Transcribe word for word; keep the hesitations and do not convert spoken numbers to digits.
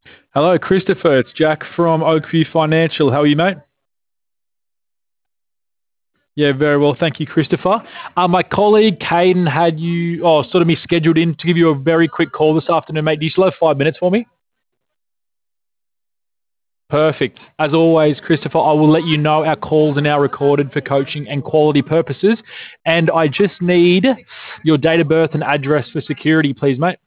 Hello, Christopher. It's Jack from Oakview Financial. How are you, mate? Yeah, very well. Thank you, Christopher. Uh, my colleague Caden had you, oh, sort of me scheduled in to give you a very quick call this afternoon, mate. Do you still have five minutes for me? Perfect. As always, Christopher, I will let you know our calls are now recorded for coaching and quality purposes. And I just need your date of birth and address for security, please, mate.